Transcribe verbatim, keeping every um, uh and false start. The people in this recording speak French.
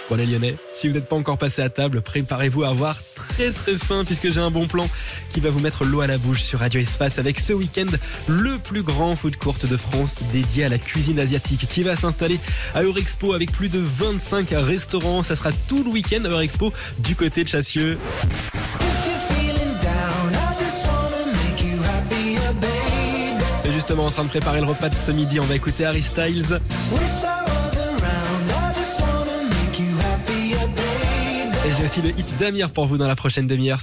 Bon les Lyonnais, si vous n'êtes pas encore passé à table, préparez-vous à avoir très très faim puisque j'ai un bon plan qui va vous mettre l'eau à la bouche sur Radio Espace avec ce week-end le plus grand food court de France dédié à la cuisine asiatique qui va s'installer à Eurexpo avec plus de vingt-cinq restaurants. Ça sera tout le week-end à Eurexpo du côté de Chassieux. Et justement en train de préparer le repas de ce midi, on va écouter Harry Styles. Et j'ai aussi le hit d'Amir pour vous dans la prochaine demi-heure.